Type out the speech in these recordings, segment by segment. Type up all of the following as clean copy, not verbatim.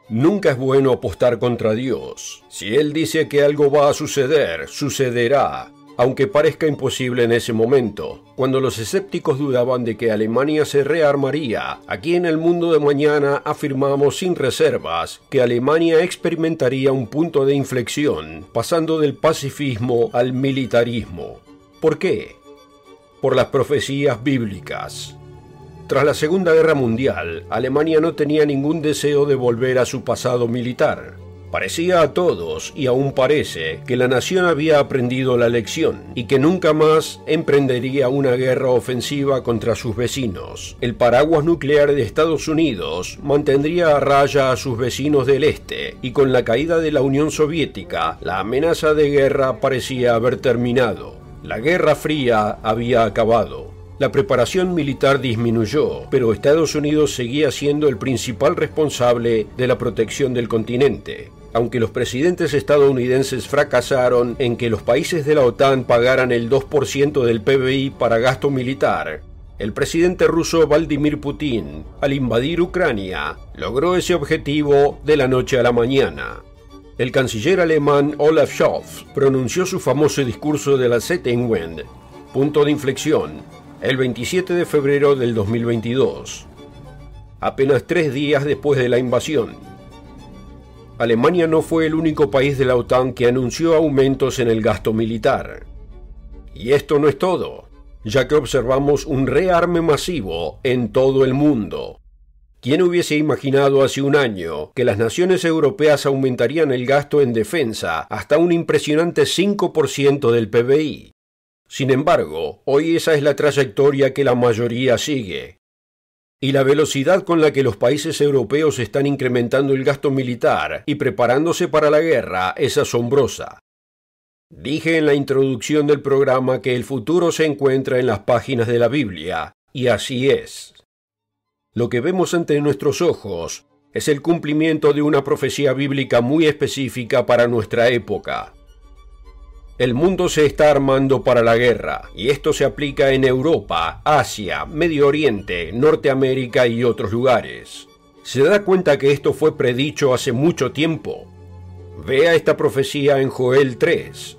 Nunca es bueno apostar contra Dios. Si Él dice que algo va a suceder, sucederá, aunque parezca imposible en ese momento. Cuando los escépticos dudaban de que Alemania se rearmaría, aquí en El Mundo de Mañana afirmamos sin reservas que Alemania experimentaría un punto de inflexión, pasando del pacifismo al militarismo. ¿Por qué? Por las profecías bíblicas. Tras la Segunda Guerra Mundial, Alemania no tenía ningún deseo de volver a su pasado militar. Parecía a todos, y aún parece, que la nación había aprendido la lección y que nunca más emprendería una guerra ofensiva contra sus vecinos. El paraguas nuclear de Estados Unidos mantendría a raya a sus vecinos del este, y con la caída de la Unión Soviética, la amenaza de guerra parecía haber terminado. La Guerra Fría había acabado. La preparación militar disminuyó, pero Estados Unidos seguía siendo el principal responsable de la protección del continente. Aunque los presidentes estadounidenses fracasaron en que los países de la OTAN pagaran el 2% del PBI para gasto militar, el presidente ruso Vladimir Putin, al invadir Ucrania, logró ese objetivo de la noche a la mañana. El canciller alemán Olaf Scholz pronunció su famoso discurso de la Zeitenwende, punto de inflexión, el 27 de febrero del 2022, apenas 3 días después de la invasión. Alemania no fue el único país de la OTAN que anunció aumentos en el gasto militar. Y esto no es todo, ya que observamos un rearme masivo en todo el mundo. ¿Quién hubiese imaginado hace un año que las naciones europeas aumentarían el gasto en defensa hasta un impresionante 5% del PBI? Sin embargo, hoy esa es la trayectoria que la mayoría sigue. Y la velocidad con la que los países europeos están incrementando el gasto militar y preparándose para la guerra es asombrosa. Dije en la introducción del programa que el futuro se encuentra en las páginas de la Biblia, y así es. Lo que vemos ante nuestros ojos es el cumplimiento de una profecía bíblica muy específica para nuestra época. El mundo se está armando para la guerra, y esto se aplica en Europa, Asia, Medio Oriente, Norteamérica y otros lugares. ¿Se da cuenta que esto fue predicho hace mucho tiempo? Vea esta profecía en Joel 3.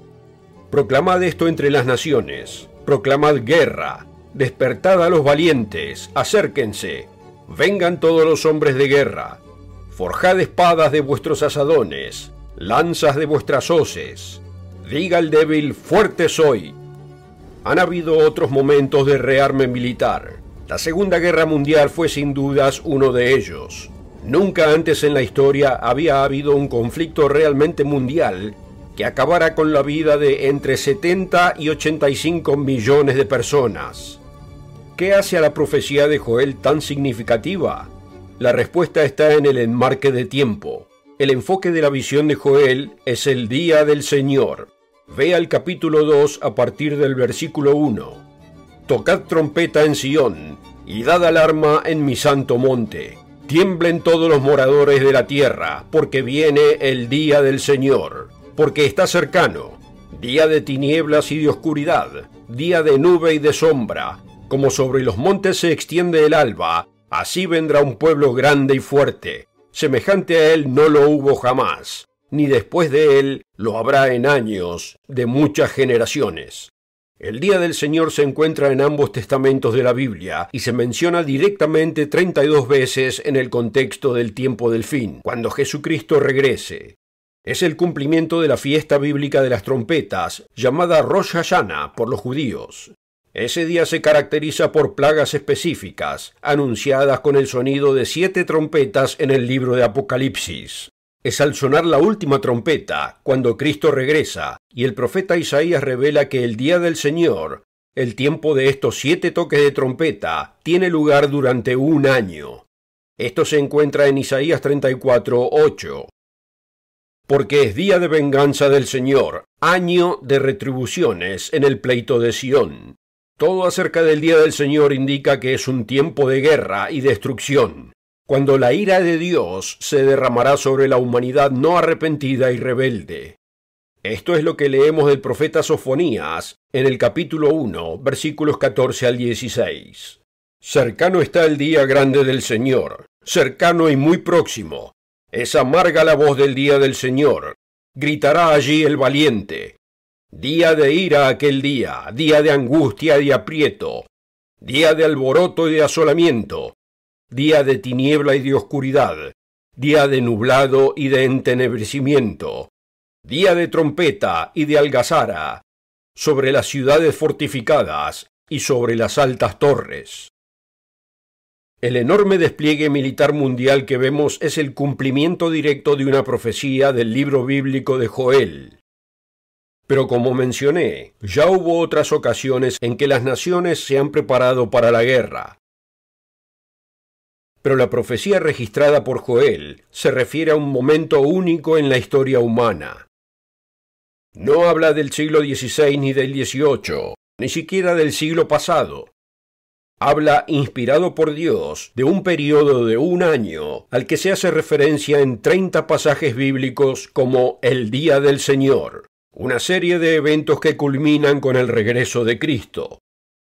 Proclamad esto entre las naciones, proclamad guerra, despertad a los valientes, acérquense, vengan todos los hombres de guerra, forjad espadas de vuestros asadones, lanzas de vuestras hoces. Diga el débil, fuerte soy. Han habido otros momentos de rearme militar. La Segunda Guerra Mundial fue sin dudas uno de ellos. Nunca antes en la historia había habido un conflicto realmente mundial que acabara con la vida de entre 70 y 85 millones de personas. ¿Qué hace a la profecía de Joel tan significativa? La respuesta está en el enmarque de tiempo. El enfoque de la visión de Joel es el día del Señor. Vea el capítulo 2 a partir del versículo 1. Tocad trompeta en Sión, y dad alarma en mi santo monte. Tiemblen todos los moradores de la tierra, porque viene el día del Señor, porque está cercano. Día de tinieblas y de oscuridad, día de nube y de sombra. Como sobre los montes se extiende el alba, así vendrá un pueblo grande y fuerte. Semejante a él no lo hubo jamás, ni después de él lo habrá en años de muchas generaciones. El día del Señor se encuentra en ambos testamentos de la Biblia y se menciona directamente 32 veces en el contexto del tiempo del fin, cuando Jesucristo regrese. Es el cumplimiento de la fiesta bíblica de las trompetas, llamada Rosh Hashanah por los judíos. Ese día se caracteriza por plagas específicas, anunciadas con el sonido de 7 trompetas en el libro de Apocalipsis. Es al sonar la última trompeta, cuando Cristo regresa, y el profeta Isaías revela que el día del Señor, el tiempo de estos 7 toques de trompeta, tiene lugar durante un año. Esto se encuentra en Isaías 34:8. Porque es día de venganza del Señor, año de retribuciones en el pleito de Sión. Todo acerca del día del Señor indica que es un tiempo de guerra y destrucción, cuando la ira de Dios se derramará sobre la humanidad no arrepentida y rebelde. Esto es lo que leemos del profeta Sofonías en el capítulo 1, versículos 14 al 16. Cercano está el día grande del Señor, cercano y muy próximo. Es amarga la voz del día del Señor. Gritará allí el valiente. Día de ira aquel día, día de angustia y aprieto, día de alboroto y de asolamiento, día de tiniebla y de oscuridad, día de nublado y de entenebrecimiento, día de trompeta y de algazara, sobre las ciudades fortificadas y sobre las altas torres. El enorme despliegue militar mundial que vemos es el cumplimiento directo de una profecía del libro bíblico de Joel. Pero como mencioné, ya hubo otras ocasiones en que las naciones se han preparado para la guerra. Pero la profecía registrada por Joel se refiere a un momento único en la historia humana. No habla del siglo XVI ni del XVIII, ni siquiera del siglo pasado. Habla, inspirado por Dios, de un periodo de 1 año al que se hace referencia en 30 pasajes bíblicos como el Día del Señor, una serie de eventos que culminan con el regreso de Cristo.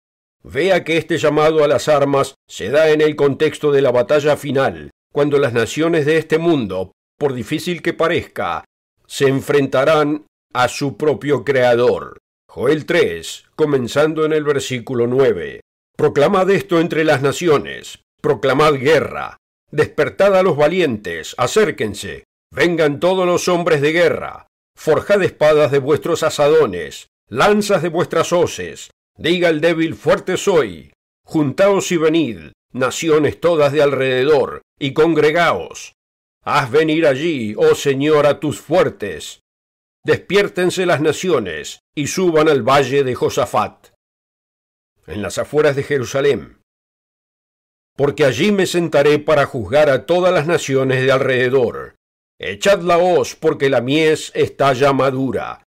Vea que este llamado a las armas se da en el contexto de la batalla final, cuando las naciones de este mundo, por difícil que parezca, se enfrentarán a su propio Creador. Joel 3, comenzando en el versículo 9. Proclamad esto entre las naciones, proclamad guerra, despertad a los valientes, acérquense, vengan todos los hombres de guerra, forjad espadas de vuestros asadones, lanzas de vuestras hoces, diga el débil fuerte soy, juntaos y venid, naciones todas de alrededor, y congregaos. Haz venir allí, oh Señor, a tus fuertes. Despiértense las naciones, y suban al valle de Josafat, en las afueras de Jerusalén. Porque allí me sentaré para juzgar a todas las naciones de alrededor. Echad la hoz, porque la mies está ya madura.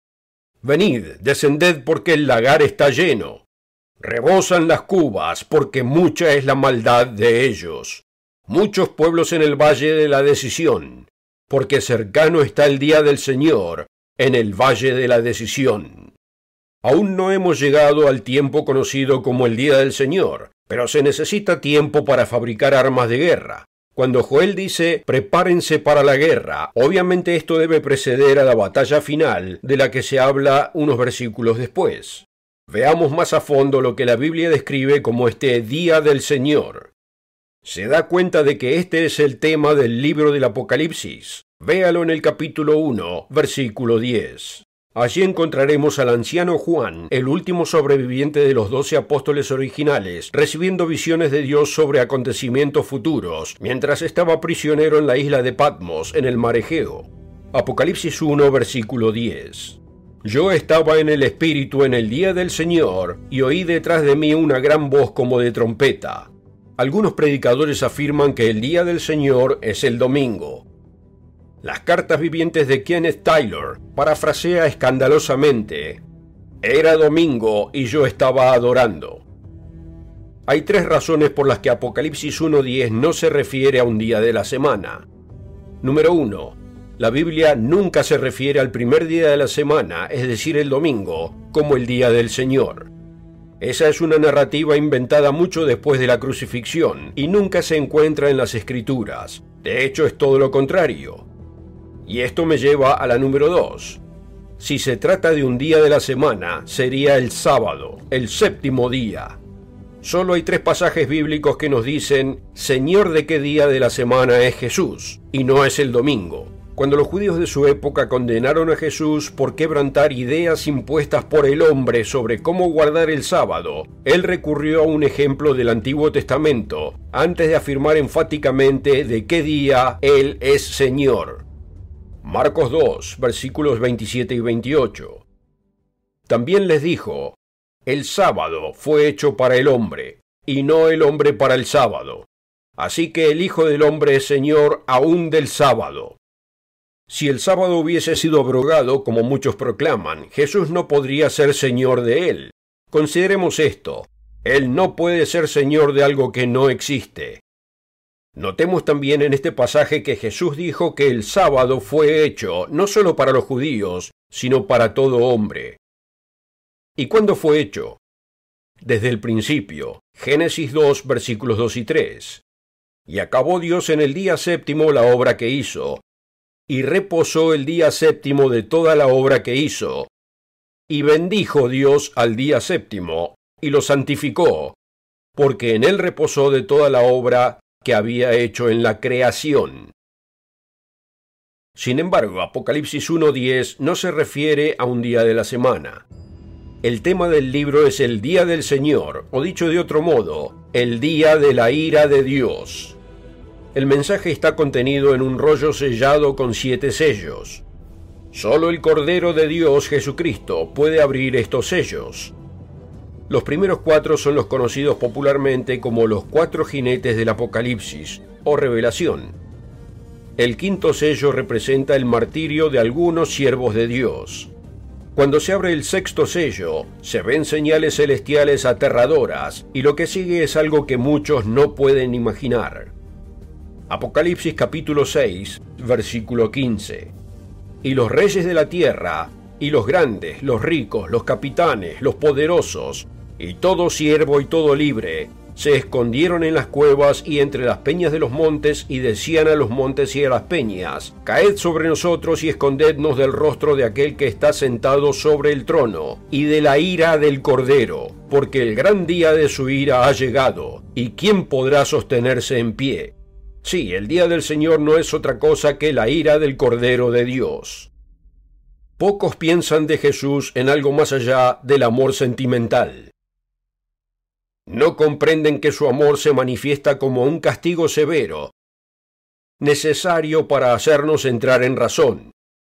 Venid, descended, porque el lagar está lleno. Rebosan las cubas, porque mucha es la maldad de ellos. Muchos pueblos en el valle de la decisión, porque cercano está el día del Señor, en el valle de la decisión. Aún no hemos llegado al tiempo conocido como el día del Señor, pero se necesita tiempo para fabricar armas de guerra. Cuando Joel dice prepárense para la guerra, obviamente esto debe preceder a la batalla final de la que se habla unos versículos después. Veamos más a fondo lo que la Biblia describe como este día del Señor. Se da cuenta de que este es el tema del libro del Apocalipsis. Véalo en el capítulo 1, versículo 10. Allí encontraremos al anciano Juan, el último sobreviviente de los 12 apóstoles originales, recibiendo visiones de Dios sobre acontecimientos futuros, mientras estaba prisionero en la isla de Patmos, en el mar Egeo. Apocalipsis 1, versículo 10. Yo estaba en el Espíritu en el día del Señor, y oí detrás de mí una gran voz como de trompeta. Algunos predicadores afirman que el día del Señor es el domingo. Las cartas vivientes de Kenneth Taylor parafrasea escandalosamente: era domingo y yo estaba adorando. Hay 3 razones por las que Apocalipsis 1:10 no se refiere a un día de la semana. Número 1. La Biblia nunca se refiere al primer día de la semana, es decir, el domingo, como el día del Señor. Esa es una narrativa inventada mucho después de la crucifixión y nunca se encuentra en las Escrituras. De hecho, es todo lo contrario. Y esto me lleva a la número 2. Si se trata de un día de la semana, sería el sábado, el 7º día. Solo hay 3 pasajes bíblicos que nos dicen, Señor, ¿de qué día de la semana es Jesús? Y no es el domingo. Cuando los judíos de su época condenaron a Jesús por quebrantar ideas impuestas por el hombre sobre cómo guardar el sábado, él recurrió a un ejemplo del Antiguo Testamento, antes de afirmar enfáticamente de qué día él es Señor. Marcos 2, versículos 27 y 28. También les dijo, el sábado fue hecho para el hombre, y no el hombre para el sábado. Así que el Hijo del Hombre es Señor aún del sábado. Si el sábado hubiese sido abrogado, como muchos proclaman, Jesús no podría ser Señor de él. Consideremos esto, él no puede ser Señor de algo que no existe. Notemos también en este pasaje que Jesús dijo que el sábado fue hecho no solo para los judíos, sino para todo hombre. ¿Y cuándo fue hecho? Desde el principio, Génesis 2, versículos 2 y 3. Y acabó Dios en el día séptimo la obra que hizo, y reposó el día séptimo de toda la obra que hizo. Y bendijo Dios al día séptimo, y lo santificó, porque en él reposó de toda la obra que había hecho en la creación. Sin embargo, Apocalipsis 1:10 no se refiere a un día de la semana. El tema del libro es el día del Señor, o dicho de otro modo, el día de la ira de Dios. El mensaje está contenido en un rollo sellado con 7 sellos. Solo el Cordero de Dios, Jesucristo, puede abrir estos sellos. Los primeros 4 son los conocidos popularmente como los 4 jinetes del Apocalipsis, o revelación. El quinto sello representa el martirio de algunos siervos de Dios. Cuando se abre el sexto sello, se ven señales celestiales aterradoras, y lo que sigue es algo que muchos no pueden imaginar. Apocalipsis capítulo 6, versículo 15. Y los reyes de la tierra, y los grandes, los ricos, los capitanes, los poderosos, y todo siervo y todo libre, se escondieron en las cuevas y entre las peñas de los montes, y decían a los montes y a las peñas: Caed sobre nosotros y escondednos del rostro de aquel que está sentado sobre el trono, y de la ira del Cordero, porque el gran día de su ira ha llegado, y ¿quién podrá sostenerse en pie? Sí, el día del Señor no es otra cosa que la ira del Cordero de Dios. Pocos piensan de Jesús en algo más allá del amor sentimental. No comprenden que su amor se manifiesta como un castigo severo, necesario para hacernos entrar en razón.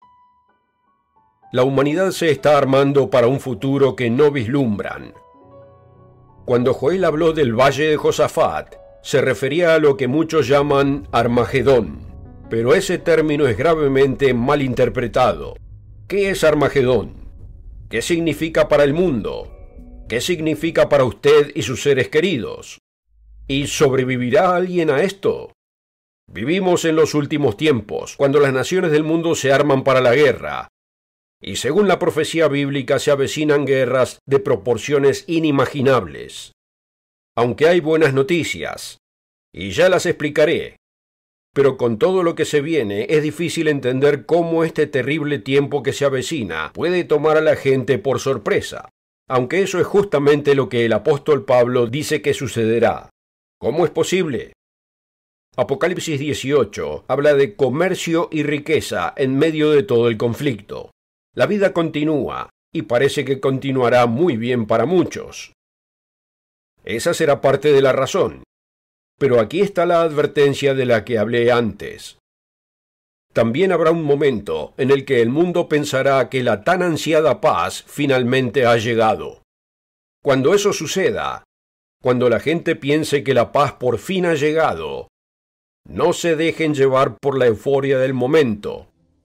La humanidad se está armando para un futuro que no vislumbran. Cuando Joel habló del valle de Josafat, se refería a lo que muchos llaman Armagedón, pero ese término es gravemente mal interpretado. ¿Qué es Armagedón? ¿Qué significa para el mundo? ¿Qué significa para usted y sus seres queridos? ¿Y sobrevivirá alguien a esto? Vivimos en los últimos tiempos, cuando las naciones del mundo se arman para la guerra, y según la profecía bíblica se avecinan guerras de proporciones inimaginables. Aunque hay buenas noticias, y ya las explicaré, pero con todo lo que se viene es difícil entender cómo este terrible tiempo que se avecina puede tomar a la gente por sorpresa. Aunque eso es justamente lo que el apóstol Pablo dice que sucederá. ¿Cómo es posible? Apocalipsis 18 habla de comercio y riqueza en medio de todo el conflicto. La vida continúa, y parece que continuará muy bien para muchos. Esa será parte de la razón. Pero aquí está la advertencia de la que hablé antes. También habrá un momento en el que el mundo pensará que la tan ansiada paz finalmente ha llegado. Cuando eso suceda, cuando la gente piense que la paz por fin ha llegado, no se dejen llevar por la euforia del momento.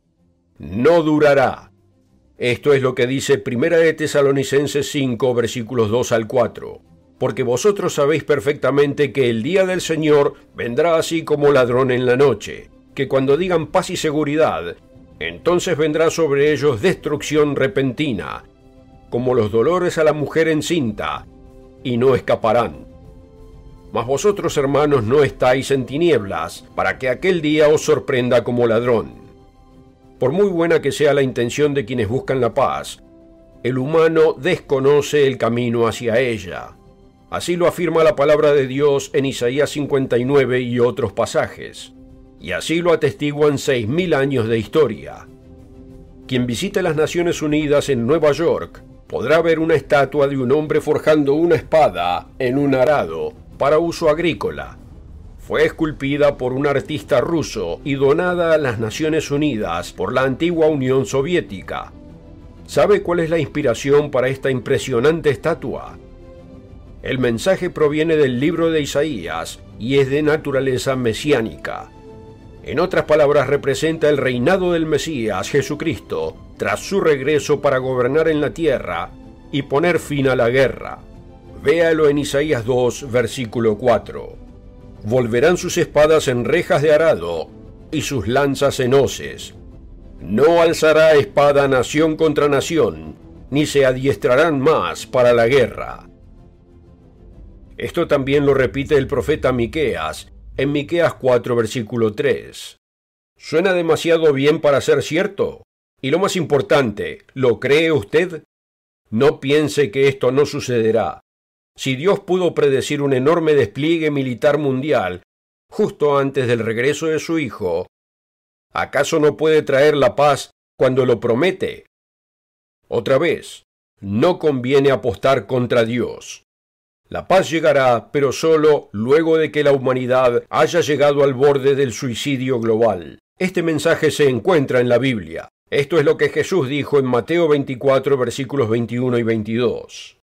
No durará. Esto es lo que dice 1 de Tesalonicenses 5, versículos 2 al 4. Porque vosotros sabéis perfectamente que el día del Señor vendrá así como ladrón en la noche, que cuando digan paz y seguridad, entonces vendrá sobre ellos destrucción repentina, como los dolores a la mujer encinta, y no escaparán. Mas vosotros, hermanos, no estáis en tinieblas, para que aquel día os sorprenda como ladrón. Por muy buena que sea la intención de quienes buscan la paz, el humano desconoce el camino hacia ella. Así lo afirma la palabra de Dios en Isaías 59 y otros pasajes. Y así lo atestiguan 6.000 años de historia. Quien visite las Naciones Unidas en Nueva York podrá ver una estatua de un hombre forjando una espada en un arado para uso agrícola. Fue esculpida por un artista ruso y donada a las Naciones Unidas por la antigua Unión Soviética. ¿Sabe cuál es la inspiración para esta impresionante estatua? El mensaje proviene del libro de Isaías y es de naturaleza mesiánica. En otras palabras, representa el reinado del Mesías, Jesucristo, tras su regreso para gobernar en la tierra y poner fin a la guerra. Véalo en Isaías 2, versículo 4. Volverán sus espadas en rejas de arado y sus lanzas en hoces. No alzará espada nación contra nación, ni se adiestrarán más para la guerra. Esto también lo repite el profeta Miqueas en Miqueas 4, versículo 3. ¿Suena demasiado bien para ser cierto? Y lo más importante, ¿lo cree usted? No piense que esto no sucederá. Si Dios pudo predecir un enorme despliegue militar mundial justo antes del regreso de su Hijo, ¿acaso no puede traer la paz cuando lo promete? Otra vez, no conviene apostar contra Dios. La paz llegará, pero solo luego de que la humanidad haya llegado al borde del suicidio global. Este mensaje se encuentra en la Biblia. Esto es lo que Jesús dijo en Mateo 24, versículos 21 y 22.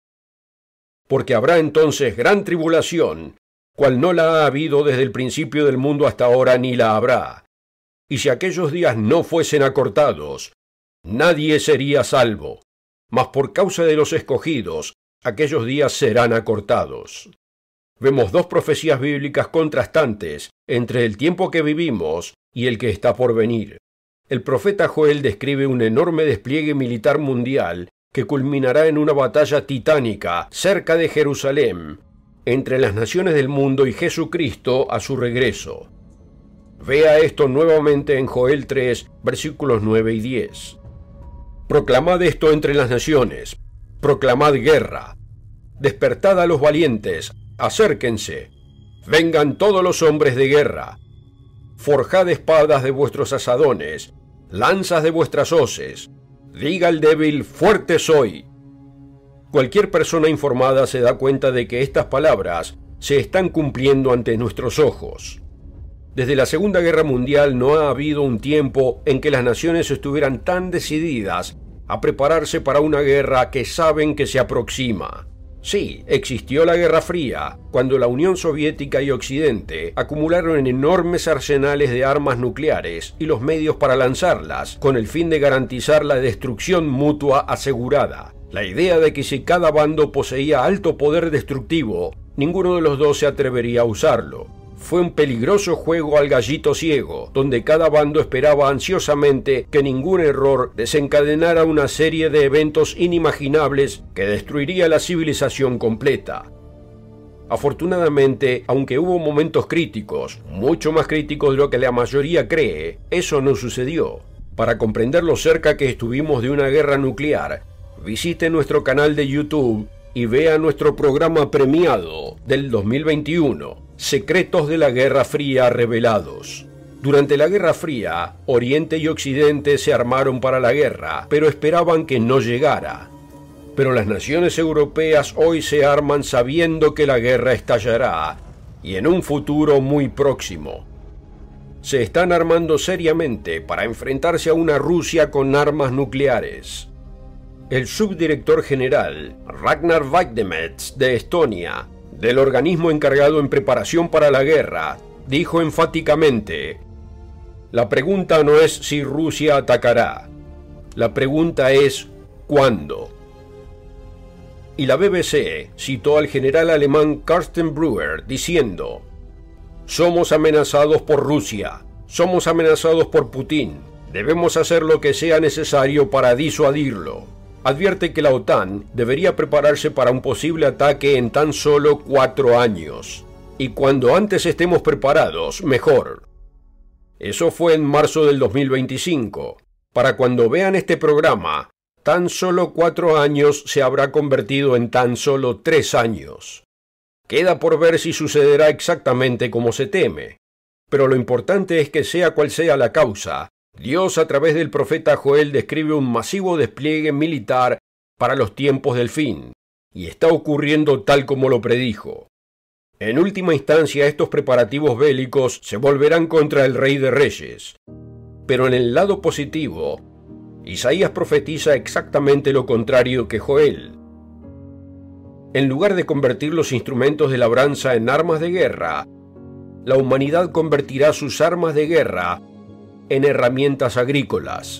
Porque habrá entonces gran tribulación, cual no la ha habido desde el principio del mundo hasta ahora ni la habrá. Y si aquellos días no fuesen acortados, nadie sería salvo. Mas por causa de los escogidos, aquellos días serán acortados. Vemos dos profecías bíblicas contrastantes entre el tiempo que vivimos y el que está por venir. El profeta Joel describe un enorme despliegue militar mundial que culminará en una batalla titánica cerca de Jerusalén, entre las naciones del mundo y Jesucristo a su regreso. Vea esto nuevamente en Joel 3, versículos 9 y 10. Proclamad esto entre las naciones, proclamad guerra. Despertad a los valientes, acérquense. Vengan todos los hombres de guerra. Forjad espadas de vuestros asadones, lanzas de vuestras hoces. Diga al débil, fuerte soy. Cualquier persona informada se da cuenta de que estas palabras se están cumpliendo ante nuestros ojos. Desde la Segunda Guerra Mundial no ha habido un tiempo en que las naciones estuvieran tan decididas a prepararse para una guerra que saben que se aproxima. Sí, existió la Guerra Fría, cuando la Unión Soviética y Occidente acumularon enormes arsenales de armas nucleares y los medios para lanzarlas, con el fin de garantizar la destrucción mutua asegurada. La idea de que si cada bando poseía alto poder destructivo, ninguno de los dos se atrevería a usarlo. Fue un peligroso juego al gallito ciego, donde cada bando esperaba ansiosamente que ningún error desencadenara una serie de eventos inimaginables que destruiría la civilización completa. Afortunadamente, aunque hubo momentos críticos, mucho más críticos de lo que la mayoría cree, eso no sucedió. Para comprender lo cerca que estuvimos de una guerra nuclear, visite nuestro canal de YouTube y vea nuestro programa premiado del 2021, Secretos de la Guerra Fría revelados. Durante la Guerra Fría, Oriente y Occidente se armaron para la guerra, pero esperaban que no llegara. Pero las naciones europeas hoy se arman sabiendo que la guerra estallará, y en un futuro muy próximo. Se están armando seriamente para enfrentarse a una Rusia con armas nucleares. El subdirector general, Ragnar Weidemets, de Estonia, del organismo encargado en preparación para la guerra, dijo enfáticamente: la pregunta no es si Rusia atacará, la pregunta es ¿cuándo? Y la BBC citó al general alemán Carsten Breuer diciendo: somos amenazados por Rusia, somos amenazados por Putin, debemos hacer lo que sea necesario para disuadirlo. Advierte que la OTAN debería prepararse para un posible ataque en tan solo 4 años. Y cuando antes estemos preparados, mejor. Eso fue en marzo del 2025. Para cuando vean este programa, tan solo 4 años se habrá convertido en tan solo 3 años. Queda por ver si sucederá exactamente como se teme. Pero lo importante es que sea cual sea la causa, Dios a través del profeta Joel describe un masivo despliegue militar para los tiempos del fin, y está ocurriendo tal como lo predijo. En última instancia, estos preparativos bélicos se volverán contra el Rey de Reyes. Pero en el lado positivo, Isaías profetiza exactamente lo contrario que Joel. En lugar de convertir los instrumentos de labranza en armas de guerra, la humanidad convertirá sus armas de guerra en herramientas agrícolas.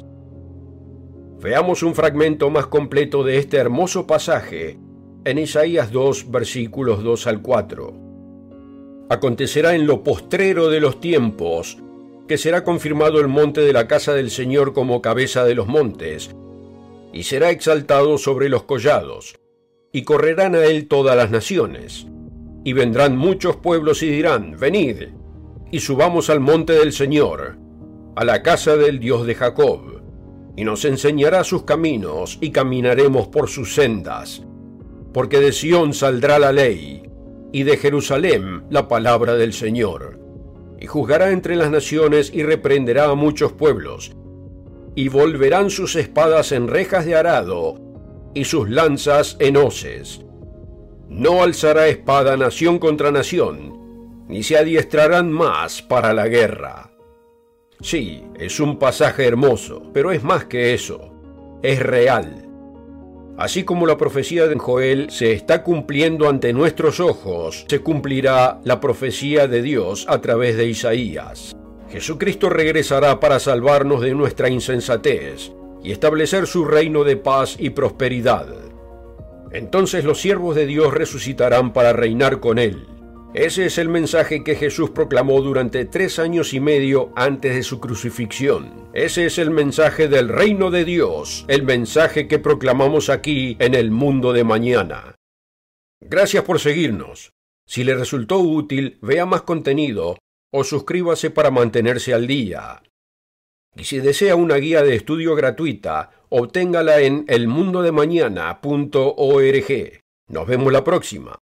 Veamos un fragmento más completo de este hermoso pasaje en Isaías 2, versículos 2 al 4. Acontecerá en lo postrero de los tiempos que será confirmado el monte de la casa del Señor como cabeza de los montes, y será exaltado sobre los collados, y correrán a él todas las naciones. Y vendrán muchos pueblos y dirán, venid, y subamos al monte del Señor, a la casa del Dios de Jacob, y nos enseñará sus caminos, y caminaremos por sus sendas. Porque de Sión saldrá la ley, y de Jerusalén la palabra del Señor. Y juzgará entre las naciones, y reprenderá a muchos pueblos, y volverán sus espadas en rejas de arado, y sus lanzas en hoces. No alzará espada nación contra nación, ni se adiestrarán más para la guerra. Sí, es un pasaje hermoso, pero es más que eso, es real. Así como la profecía de Joel se está cumpliendo ante nuestros ojos, se cumplirá la profecía de Dios a través de Isaías. Jesucristo regresará para salvarnos de nuestra insensatez y establecer su reino de paz y prosperidad. Entonces los siervos de Dios resucitarán para reinar con Él. Ese es el mensaje que Jesús proclamó durante 3 años y medio antes de su crucifixión. Ese es el mensaje del reino de Dios, el mensaje que proclamamos aquí en el mundo de mañana. Gracias por seguirnos. Si le resultó útil, vea más contenido o suscríbase para mantenerse al día. Y si desea una guía de estudio gratuita, obténgala en elmundodemañana.org. Nos vemos la próxima.